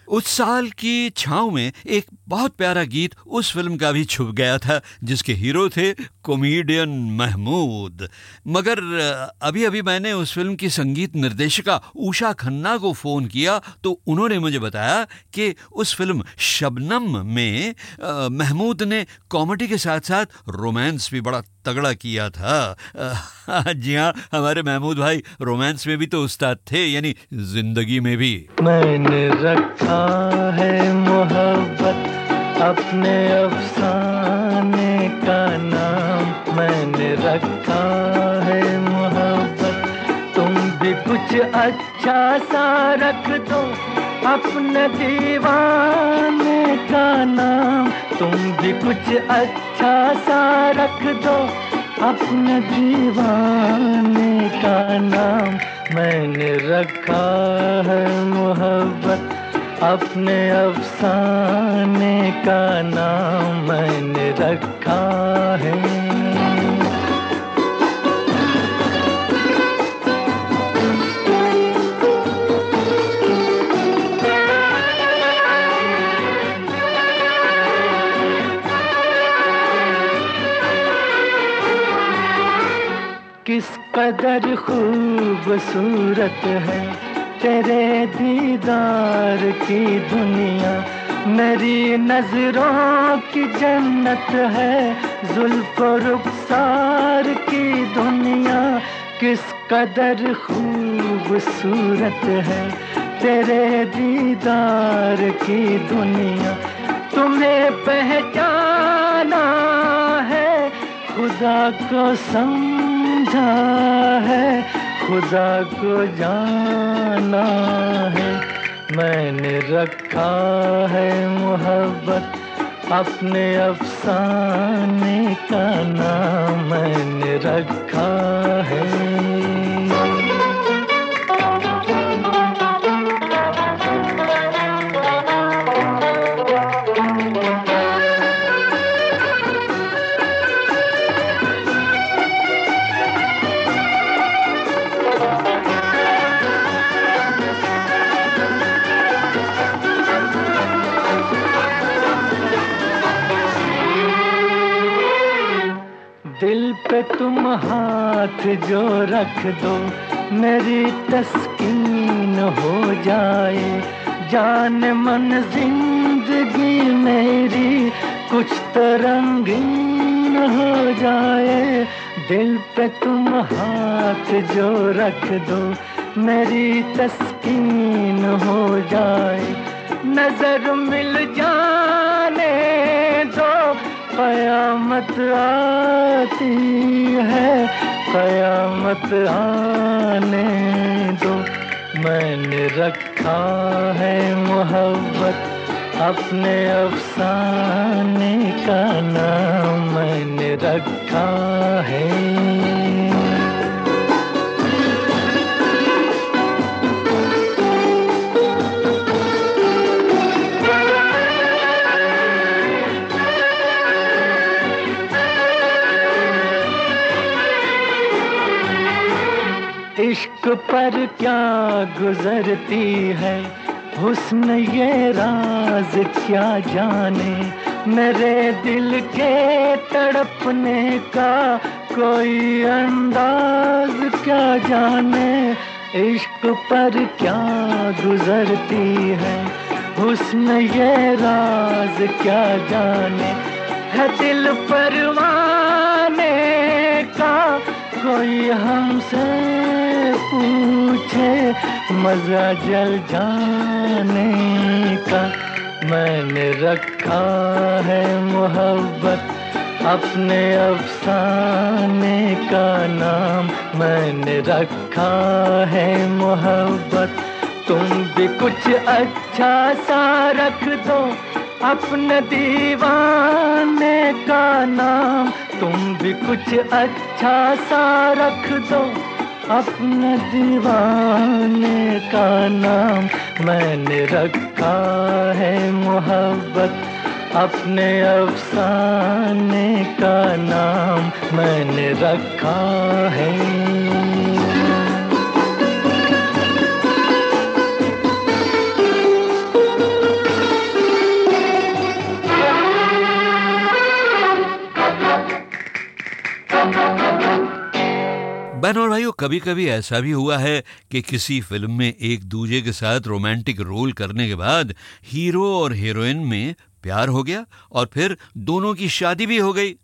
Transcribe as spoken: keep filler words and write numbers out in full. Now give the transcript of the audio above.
उस साल की छाँव में एक बहुत प्यारा गीत उस फिल्म का भी छुप गया था, जिसके हीरो थे कॉमेडियन महमूद। मगर अभी अभी मैंने उस फिल्म की संगीत निर्देशिका उषा खन्ना को फ़ोन किया तो उन्होंने मुझे बताया कि उस फिल्म शबनम में आ, महमूद ने कॉमेडी के साथ साथ रोमांस भी बड़ा तगड़ा किया था। जी हाँ, हमारे महमूद भाई रोमांस में भी तो उस्ताद थे, यानी जिंदगी में भी। मैंने रखा है मोहब्बत अपने अफसाने का नाम, मैंने रखा है मोहब्बत, तुम भी कुछ अच्छा सा रख दो अपने दीवाने का नाम, तुम भी कुछ अच्छा सा रख दो अपने दीवाने का नाम, मैंने रखा है मोहब्बत अपने अफसाने का नाम, मैंने रखा है। किस कदर खूबसूरत है तेरे दीदार की दुनिया, मेरी नजरों की जन्नत है जुल्फ रुखसार की दुनिया, किस कदर खूबसूरत है तेरे दीदार की दुनिया, तुम्हें पहचाना है खुदा को समझा है, खुदा को जाना है, मैंने रखा है मोहब्बत अपने अफसाने का नाम, मैंने रखा है। दिल पे तुम हाथ जो रख दो मेरी तस्कीन हो जाए, जान मन जिंदगी मेरी कुछ तो रंगीन हो जाए, दिल पे तुम हाथ जो रख दो मेरी तस्कीन हो जाए, नजर मिल जाने दो कयामत आती है, कयामत आने दो, मैंने रखा है मोहब्बत अपने अफसाने का नाम, मैंने रखा है। इश्क पर क्या गुजरती है हुस्न ये राज क्या जाने, मेरे दिल के तड़पने का कोई अंदाज क्या जाने, इश्क पर क्या गुजरती है हुस्न ये राज क्या जाने, है दिल परवाने का कोई हमसे पूछे मजा जल जाने का, मैंने रखा है मोहब्बत अपने अफसाने का नाम, मैंने रखा है मोहब्बत, तुम भी कुछ अच्छा सा रख दो अपने दीवाने का नाम, तुम भी कुछ अच्छा सा रख दो अपने दीवाने का नाम, मैंने रखा है मोहब्बत अपने अफसाने का नाम, मैंने रखा है। बहन और भाइयों, कभी कभी ऐसा भी हुआ है कि किसी फिल्म में एक दूजे के साथ रोमांटिक रोल करने के बाद हीरो और हीरोइन में प्यार हो गया और फिर दोनों की शादी भी हो गई।